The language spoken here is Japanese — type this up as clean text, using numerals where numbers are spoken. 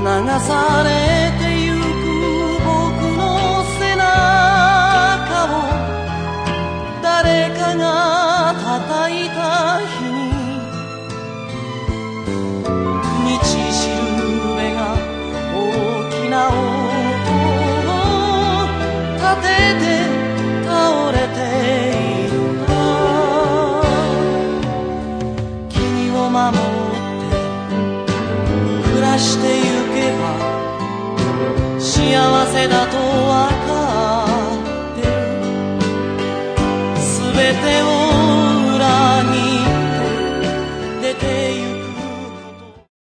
流されてゆく僕の背中を誰かが叩いた日に道しるべが大きな音を立てて倒れているんだ。君を守って暮らしてゆけば幸せだと